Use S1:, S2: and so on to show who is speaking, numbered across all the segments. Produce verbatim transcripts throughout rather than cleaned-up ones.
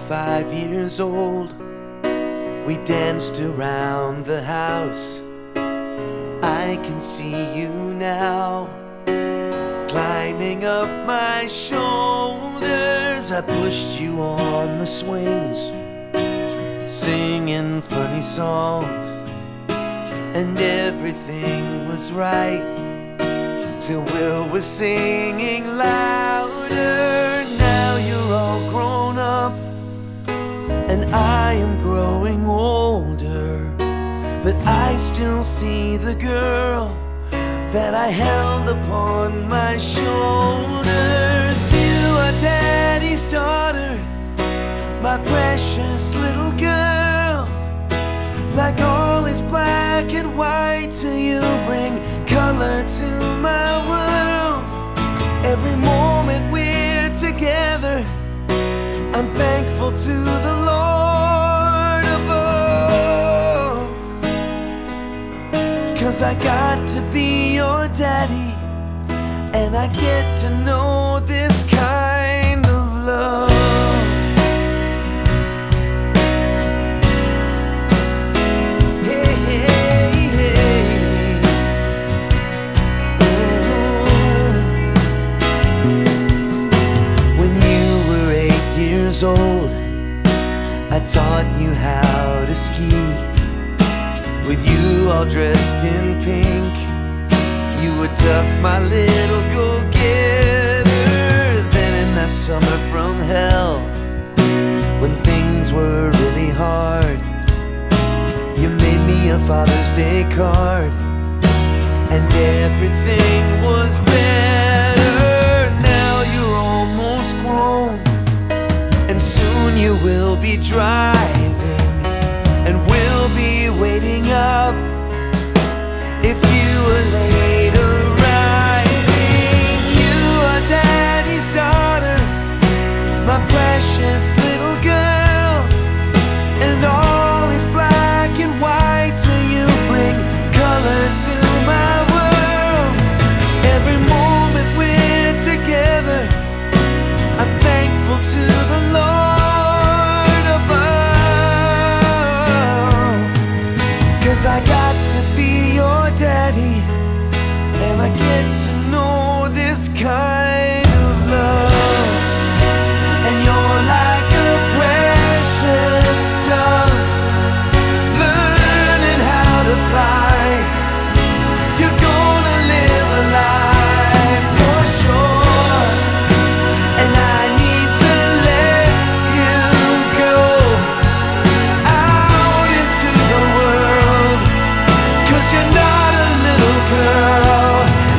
S1: five years old, we danced around the house. I can see you now, climbing up my shoulders. I pushed you on the swings, singing funny songs, and everything was right till Will was singing louder. Now you're all grown up and I am growing older, but I still see the girl that I held upon my shoulders. You are Daddy's daughter, my precious little girl. Like all is black and white till you bring color to my world. Every moment we're together, I'm thankful to the Lord above, 'cause I got to be your daddy, and I get to know this kind of love. Hey, hey, hey. When you were eight years old, I taught you how to ski. With you all dressed in pink, you were tough, my little go-getter. Then in that summer from hell, when things were really hard, you made me a Father's Day card, and everything was better. Now you're almost grown, and soon you will be driving, and we'll be waiting up if you were late arriving. You are Daddy's daughter, my precious little girl, and all is black and white till you bring color to my world. Every moment we're together, I'm thankful to the Lord above, 'cause I got to be your daddy, and I get to know this kind of love. And you're like a precious dove, learning how to fly. You're gonna live a life for sure, and I need to let you go out into the world, 'cause you're not a little girl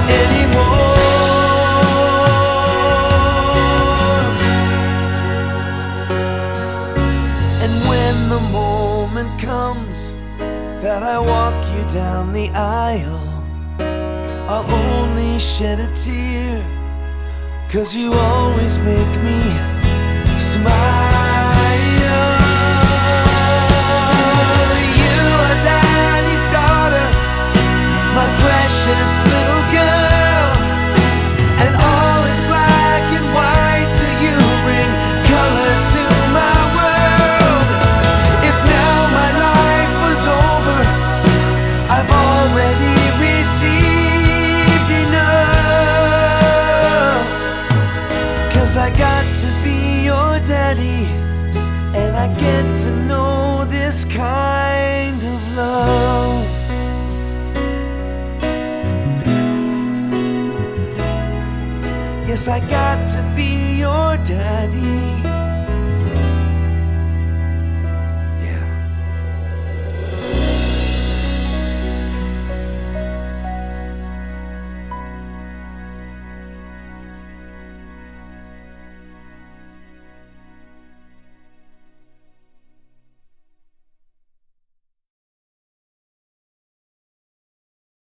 S1: anymore. And when the moment comes that I walk you down the aisle, I'll only shed a tear, 'cause you always make me smile. You are Daddy's daughter, my precious little girl, and all is black and white till you bring color to my world. If now my life was over, I've already received enough, 'cause I got to be your daddy, and I get to know this kind of love. Yes, I got to be your daddy.